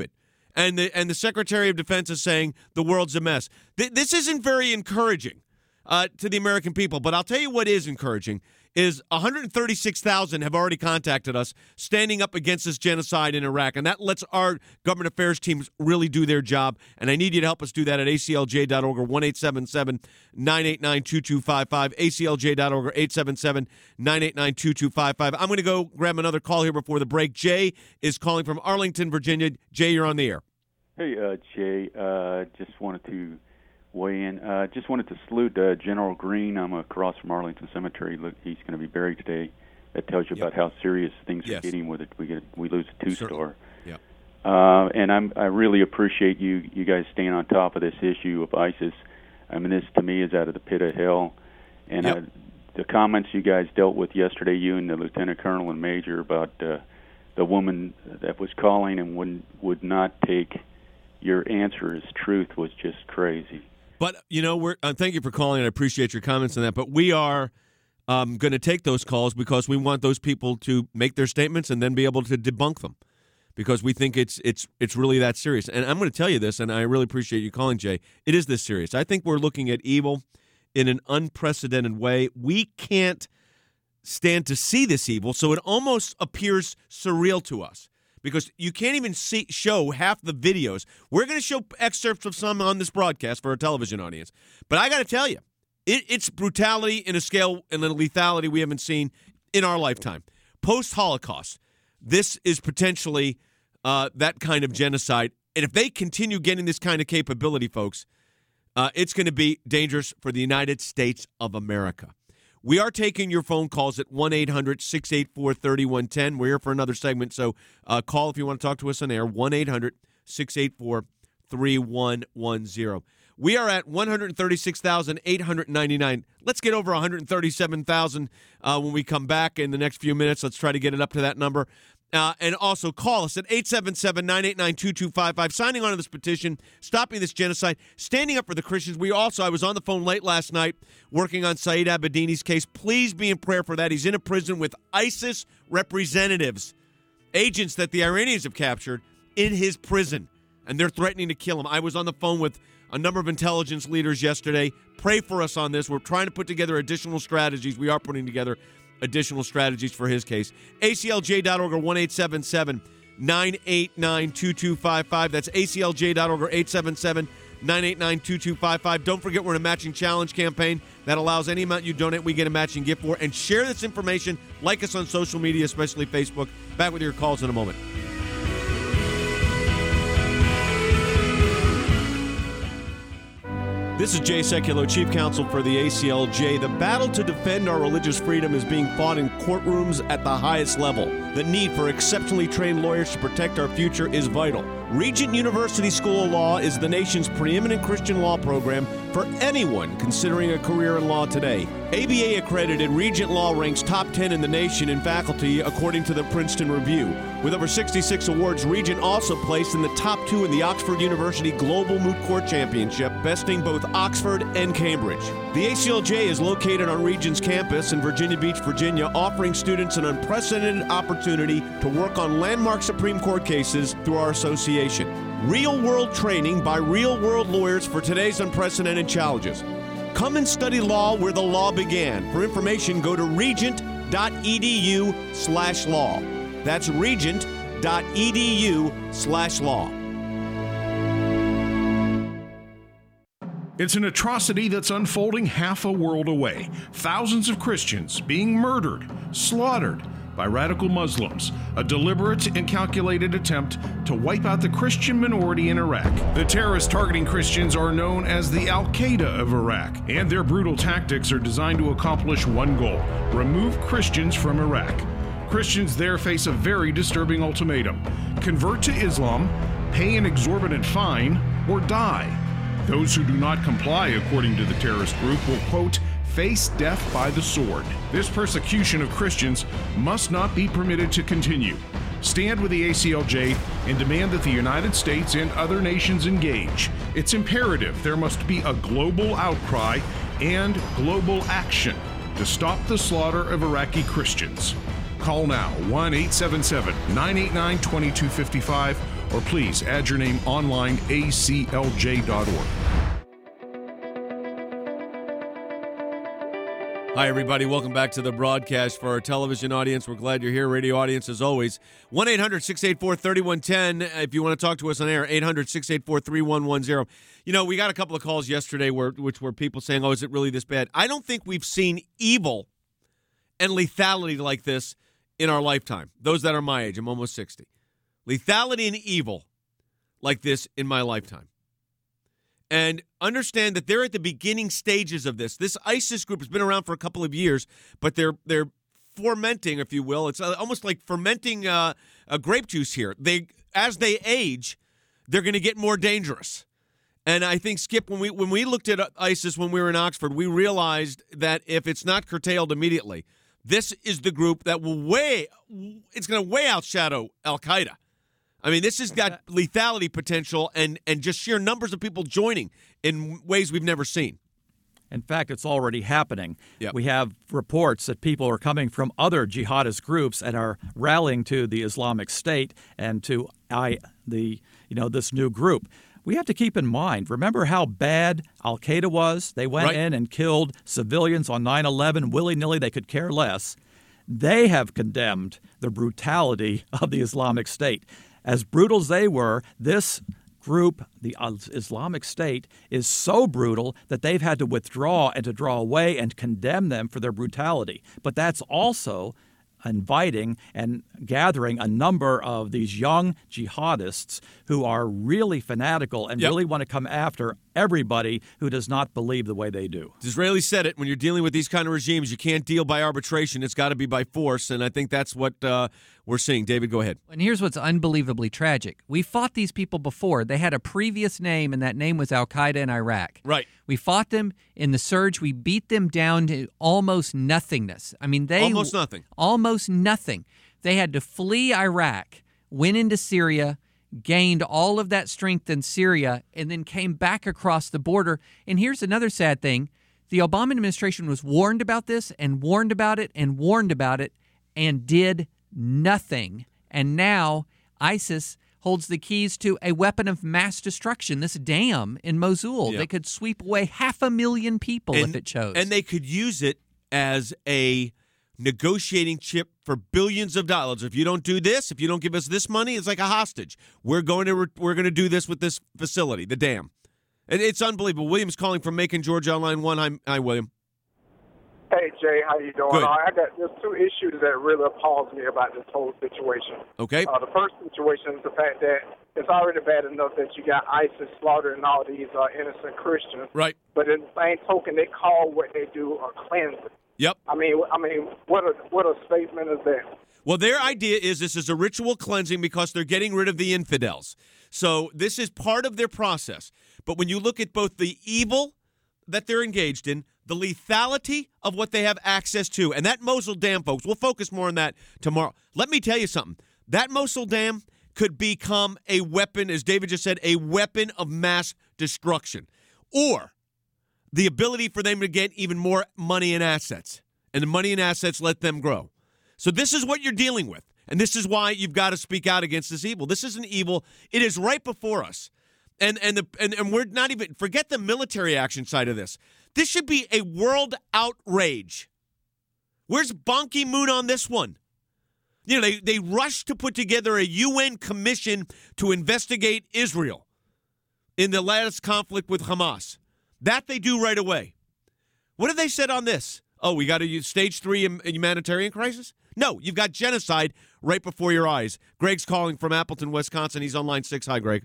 And the Secretary of Defense is saying the world's a mess. This isn't very encouraging to the American people. But I'll tell you what is encouraging is 136,000 have already contacted us standing up against this genocide in Iraq. And that lets our government affairs teams really do their job. And I need you to help us do that at aclj.org or 1-877-989-2255, aclj.org or 877-989-2255. I'm going to go grab another call here before the break. Jay is calling from Arlington, Virginia. Jay, you're on the air. Hey, Jay, just wanted to weigh in. Just wanted to salute General Green. I'm across from Arlington Cemetery. Look, he's going to be buried today. That tells you about how serious things are getting with it. We lose a two-star. Yeah. And I really appreciate you guys staying on top of this issue of ISIS. I mean, this to me is out of the pit of hell. And the comments you guys dealt with yesterday, you and the Lieutenant Colonel and Major, about the woman that was calling and would not take your answer as truth, was just crazy. But, thank you for calling. I appreciate your comments on that. But we are going to take those calls because we want those people to make their statements and then be able to debunk them, because we think it's really that serious. And I'm going to tell you this, and I really appreciate you calling, Jay. It is this serious. I think we're looking at evil in an unprecedented way. We can't stand to see this evil, so it almost appears surreal to us, because you can't even show half the videos. We're going to show excerpts of some on this broadcast for our television audience. But I got to tell you, it's brutality in a scale and a lethality we haven't seen in our lifetime. Post-Holocaust, this is potentially that kind of genocide. And if they continue getting this kind of capability, folks, it's going to be dangerous for the United States of America. We are taking your phone calls at 1-800-684-3110. We're here for another segment, so call if you want to talk to us on air, 1-800-684-3110. We are at 136,899. Let's get over 137,000 when we come back in the next few minutes. Let's try to get it up to that number. And also call us at 877-989-2255. Signing on to this petition, stopping this genocide, standing up for the Christians. I was on the phone late last night working on Saeed Abedini's case. Please be in prayer for that. He's in a prison with ISIS representatives, agents that the Iranians have captured in his prison, and they're threatening to kill him. I was on the phone with a number of intelligence leaders yesterday. Pray for us on this. We're trying to put together additional strategies. We are putting together additional strategies for his case. ACLJ.org or 1-877-989-2255. That's ACLJ.org or 877-989-2255. Don't forget, we're in a matching challenge campaign that allows any amount you donate, we get a matching gift for. And share this information. Like us on social media, especially Facebook. Back with your calls in a moment. This is Jay Sekulow, Chief Counsel for the ACLJ. The battle to defend our religious freedom is being fought in courtrooms at the highest level. The need for exceptionally trained lawyers to protect our future is vital. Regent University School of Law is the nation's preeminent Christian law program for anyone considering a career in law today. ABA accredited, Regent Law ranks top 10 in the nation in faculty according to the Princeton Review. With over 66 awards, Regent also placed in the top 2 in the Oxford University Global Moot Court Championship, besting both Oxford and Cambridge. The ACLJ is located on Regent's campus in Virginia Beach, Virginia, offering students an unprecedented opportunity to work on landmark Supreme Court cases through our association. Real-world training by real-world lawyers for today's unprecedented challenges. Come and study law where the law began. For information, go to regent.edu/law. That's regent.edu/law. It's an atrocity that's unfolding half a world away. Thousands of Christians being murdered, slaughtered by radical Muslims, a deliberate and calculated attempt to wipe out the Christian minority in Iraq. The terrorists targeting Christians are known as the Al-Qaeda of Iraq, and their brutal tactics are designed to accomplish one goal: remove Christians from Iraq. Christians there face a very disturbing ultimatum: convert to Islam, pay an exorbitant fine, or die. Those who do not comply, according to the terrorist group, will, quote, face death by the sword. This persecution of Christians must not be permitted to continue. Stand with the ACLJ and demand that the United States and other nations engage. It's imperative there must be a global outcry and global action to stop the slaughter of Iraqi Christians. Call now, 1-877-989-2255, or please add your name online, aclj.org. Hi, everybody. Welcome back to the broadcast. For our television audience, we're glad you're here. Radio audience, as always, 1-800-684-3110. If you want to talk to us on air, 800-684-3110. You know, we got a couple of calls yesterday which were people saying, oh, is it really this bad? I don't think we've seen evil and lethality like this in our lifetime. Those that are my age, I'm almost 60. Lethality and evil like this in my lifetime. And understand that they're at the beginning stages of this. This ISIS group has been around for a couple of years, but they're fermenting, if you will. It's almost like fermenting a grape juice here. As they age, they're going to get more dangerous. And I think, Skip, when we looked at ISIS when we were in Oxford, we realized that if it's not curtailed immediately, this is the group that it's going to way outshadow Al-Qaeda. I mean, this has got lethality potential and just sheer numbers of people joining in ways we've never seen. In fact, it's already happening. Yep. We have reports that people are coming from other jihadist groups and are rallying to the Islamic State and to this new group. We have to keep in mind, remember how bad Al-Qaeda was? They went in and killed civilians on 9/11 willy-nilly. They could care less. They have condemned the brutality of the Islamic State. As brutal as they were, this group, the Islamic State, is so brutal that they've had to withdraw and to draw away and condemn them for their brutality. But that's also inviting and gathering a number of these young jihadists who are really fanatical and really want to come after everybody who does not believe the way they do. Disraeli said it. When you're dealing with these kind of regimes, you can't deal by arbitration. It's got to be by force, and I think that's what we're seeing. David, go ahead. And here's what's unbelievably tragic. We fought these people before. They had a previous name, and that name was Al-Qaeda in Iraq. Right. We fought them in the surge. We beat them down to almost nothingness. I mean, almost nothing. Almost nothing. They had to flee Iraq, went into Syria, gained all of that strength in Syria, and then came back across the border. And here's another sad thing. The Obama administration was warned about this and warned about it and warned about it and did nothing. And now ISIS holds the keys to a weapon of mass destruction, this dam in Mosul. They could sweep away 500,000 people if it chose. And they could use it as a negotiating chip for billions of dollars. If you don't do this, if you don't give us this money, it's like a hostage. We're going to do this with this facility, the dam. It's unbelievable. William's calling from Macon, Georgia, on line 1. Hi, William. Hey, Jay, how you doing? Good. There's two issues that really appalls me about this whole situation. Okay. The first situation is the fact that it's already bad enough that you got ISIS slaughtering all these innocent Christians. Right. But in the same token, they call what they do a cleansing. Yep. I mean, what a statement is that? Well, their idea is this is a ritual cleansing because they're getting rid of the infidels. So this is part of their process. But when you look at both the evil that they're engaged in, the lethality of what they have access to, and that Mosul Dam, folks, we'll focus more on that tomorrow. Let me tell you something. That Mosul Dam could become a weapon, as David just said, a weapon of mass destruction. Or the ability for them to get even more money and assets. And the money and assets let them grow. So this is what you're dealing with. And this is why you've got to speak out against this evil. This isn't evil. It is right before us. And we're not even, forget the military action side of this. This should be a world outrage. Where's Ban Ki-moon on this one? You know, they rushed to put together a UN commission to investigate Israel in the latest conflict with Hamas. That they do right away. What have they said on this? Oh, we got to use stage 3 humanitarian crisis? No, you've got genocide right before your eyes. Greg's calling from Appleton, Wisconsin. He's on line 6. Hi, Greg.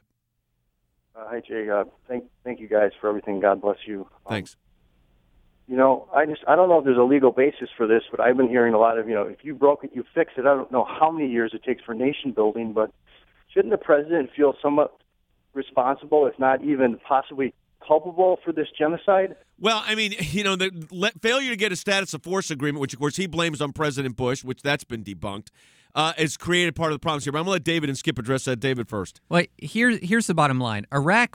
Hi, Jay. Thank you guys for everything. God bless you. Thanks. You know, I don't know if there's a legal basis for this, but I've been hearing a lot of, if you broke it, you fix it. I don't know how many years it takes for nation building, but shouldn't the president feel somewhat responsible, if not even possibly culpable for this genocide? Well, I mean, the failure to get a status of force agreement, which, of course, he blames on President Bush, which that's been debunked, has created part of the problems here. But I'm going to let David and Skip address that. David first. Well, here's the bottom line.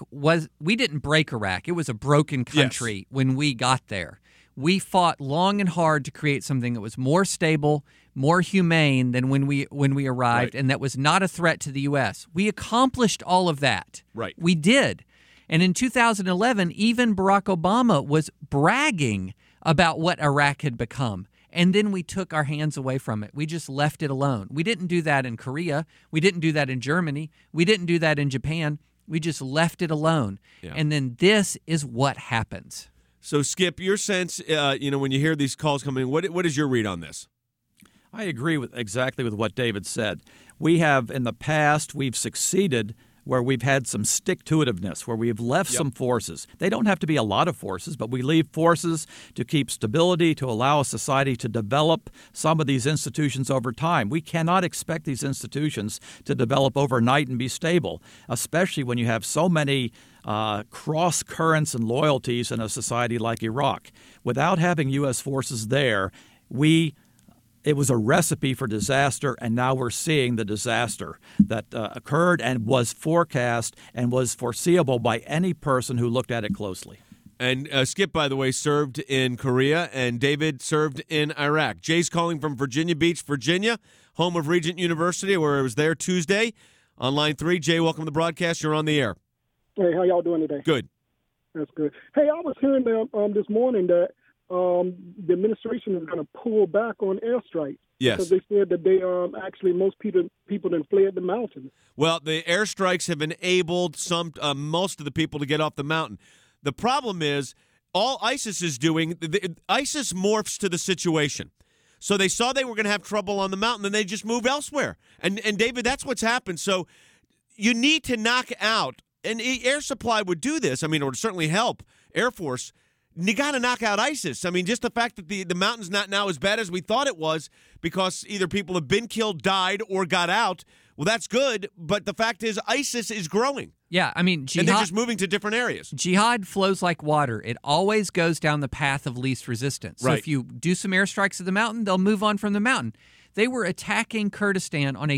We didn't break Iraq. It was a broken country when we got there. We fought long and hard to create something that was more stable, more humane than when we arrived, and that was not a threat to the U.S. We accomplished all of that. Right. We did. And in 2011, even Barack Obama was bragging about what Iraq had become. And then we took our hands away from it. We just left it alone. We didn't do that in Korea. We didn't do that in Germany. We didn't do that in Japan. We just left it alone. Yeah. And then this is what happens. So, Skip, your sense, when you hear these calls coming in, what is your read on this? I agree exactly with what David said. We have, in the past, we've succeeded where we've had some stick-to-itiveness, where we've left some forces. They don't have to be a lot of forces, but we leave forces to keep stability, to allow a society to develop some of these institutions over time. We cannot expect these institutions to develop overnight and be stable, especially when you have so many cross currents and loyalties in a society like Iraq. Without having U.S. forces there, it was a recipe for disaster, and now we're seeing the disaster that occurred and was forecast and was foreseeable by any person who looked at it closely. And Skip, by the way, served in Korea, and David served in Iraq. Jay's calling from Virginia Beach, Virginia, home of Regent University, where I was there Tuesday on line 3. Jay, welcome to the broadcast. You're on the air. Hey, how y'all doing today? Good. That's good. Hey, I was hearing this morning that the administration is going to pull back on airstrikes. Yes. Because they said that they actually most people then fled the mountains. Well, the airstrikes have enabled most of the people to get off the mountain. The problem is all ISIS is doing, ISIS morphs to the situation. So they saw they were going to have trouble on the mountain, and they just move elsewhere. And David, that's what's happened. So you need to knock out, and Air Supply would do this, or certainly help Air Force. You got to knock out ISIS. Just the fact that the mountain's not now as bad as we thought it was because either people have been killed, died, or got out. Well, that's good, but the fact is ISIS is growing. Yeah, jihad, and they're just moving to different areas. Jihad flows like water. It always goes down the path of least resistance. So if you do some airstrikes at the mountain, they'll move on from the mountain. They were attacking Kurdistan on a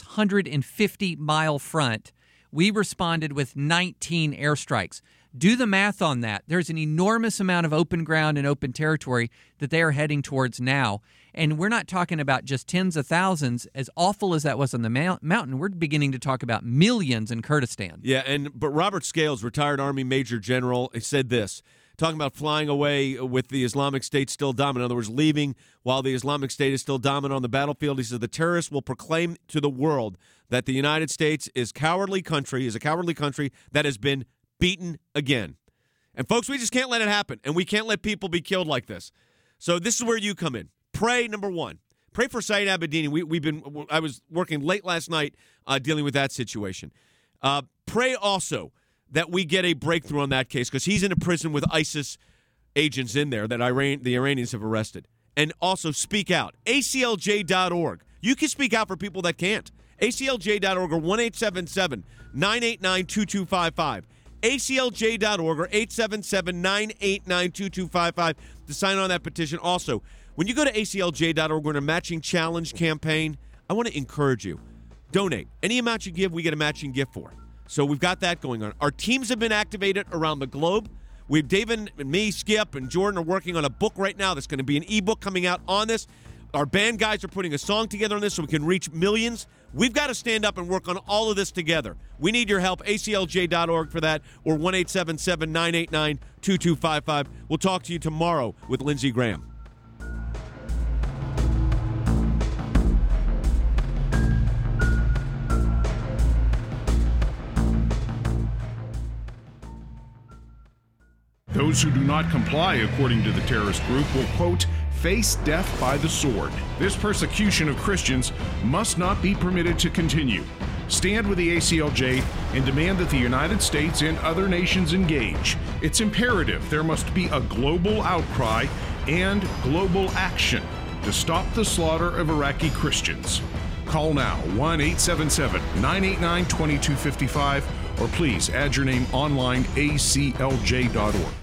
650-mile front. We responded with 19 airstrikes. Do the math on that. There's an enormous amount of open ground and open territory that they are heading towards now. And we're not talking about just tens of thousands. As awful as that was on the mountain, we're beginning to talk about millions in Kurdistan. Yeah, but Robert Scales, retired Army Major General, said this, talking about flying away with the Islamic State still dominant. In other words, leaving while the Islamic State is still dominant on the battlefield. He said the terrorists will proclaim to the world that the United States is a cowardly country that has been beaten again. And folks, we just can't let it happen, and we can't let people be killed like this. So this is where you come in. Pray, number one. Pray for Saeed Abedini. I was working late last night dealing with that situation. Pray also that we get a breakthrough on that case because he's in a prison with ISIS agents in there that the Iranians have arrested. And also speak out. ACLJ.org. You can speak out for people that can't. ACLJ.org or 1-877-989-2255. ACLJ.org or 877-989-2255 to sign on that petition. Also, when you go to ACLJ.org, we're in a matching challenge campaign. I want to encourage you. Donate. Any amount you give, we get a matching gift for. So we've got that going on. Our teams have been activated around the globe. David and me, Skip, and Jordan are working on a book right now that's going to be an ebook coming out on this. Our band guys are putting a song together on this so we can reach millions. We've got to stand up and work on all of this together. We need your help. ACLJ.org for that or 1-877-989-2255. We'll talk to you tomorrow with Lindsey Graham. Those who do not comply, according to the terrorist group, will, quote, face death by the sword. This persecution of Christians must not be permitted to continue. Stand with the ACLJ and demand that the United States and other nations engage. It's imperative there must be a global outcry and global action to stop the slaughter of Iraqi Christians. Call now, 1-877-989-2255, or please add your name online, aclj.org.